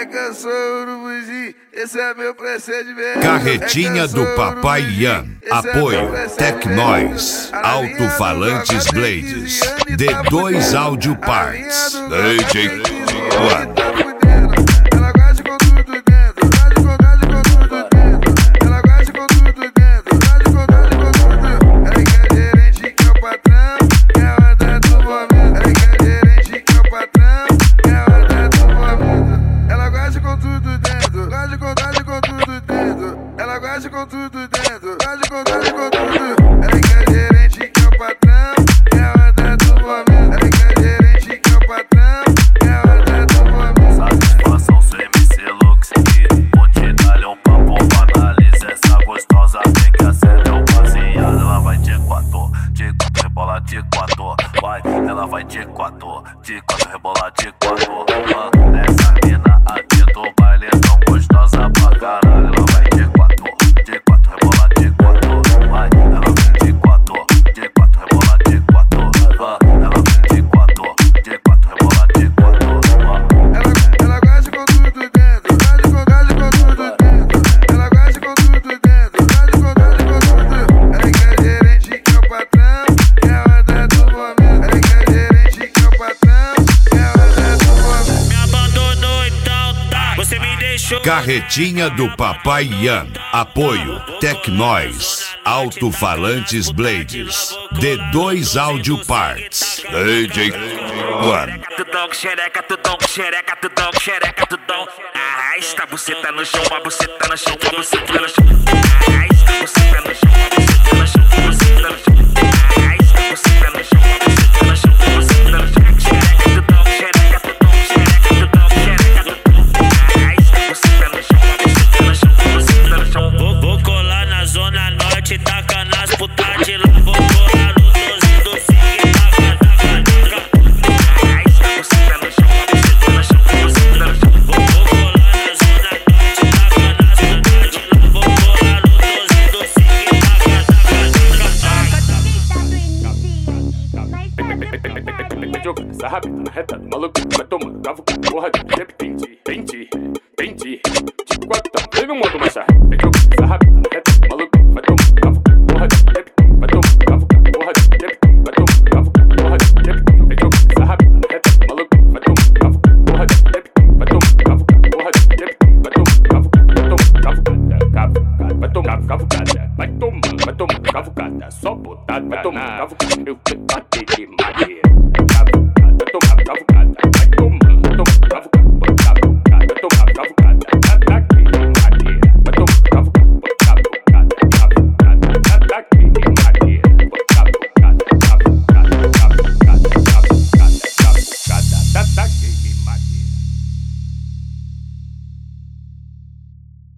É que eu sou urubuzinho, esse é meu procedimento. Carretinha do Papai Ian. Apoio Tecnóis, Alto-Falantes Blades, D2 Audio Parts, DJ One. Ela gosta com tudo dentro, gosta com tudo. Ela quer gerente que é o patrão, que é a onda do momento. Ela quer gerente que é o patrão, que é a onda do momento. Satisfação, seu MC Lux aqui. Vou te dar um papo, analisa essa gostosa. Tem que acender o baseado. Ela vai de quatro, rebola de quatro. Vai, ela vai de quatro, rebola de quatro. Essa mina aqui do baile tão gostosa pra caralho. Ela vai de quatro, rebola de quatro. Vai, ela vem de quatro, rebola de quatro. Ela vem de quatro, rebola de quatro. Ela gosta com tudo dentro, gosta com tudo dentro. Ela gosta com tudo dentro, gosta com tudo. Ela quer gerente que é o patrão, que é a onda do momento. Ela quer gerente que é o patrão, que é a onda do momento. Me abandonou então tá, você me deixou. Carretinha do Papai Ian. Apoio Tecnóis, Alto-Falantes Blades, D2 Audio Parts, DJ One. Tudão, xereca, tudão, xereca, tudão, xereca, tudão. Arrasta a buceta no chão, a buceta no chão, a buceta no chão. Arrasta a buceta no chão, a buceta no chão, a buceta no chão. Arrasta a buceta no chão, a buceta no chão, a buceta no chão. Xereca, tudão, xereca, tudão, xereca, tudão, xereca, tudão. Arrasta a buceta no chão, a buceta no chão, a buceta no chão. Vou colar na zona norte, taca nas putas de lá. Vou colar no 12 do Sig, taca, taca, taca. Arrasta a buceta no chão, a buceta no chão, a buceta no chão. Vou colar na zona norte, taca nas putas de lá. Vou colar no 12 do Sig, taca, taca, taca. Vai jogando essa rabeta na reta do maluco, vai tomando cavuca, porra de repente, tipo quatão, teve um modo mais charre. Vai jogando essa rabeta na reta do maluco, vai tomando cavuca, porra de repente, vai tomando cavuca, porra de repente, vai tomando cavuca, porra de repente. Vai jogando essa rabeta na reta do maluco, vai tomando cavuca, porra de repente, vai tomando cavuca, porra de repente, vai tomando cavuca, vai tomando cavucada, vai tomando cavucada, só botada, vai tomando cavucada, eu te bati de maneira. That gave me money.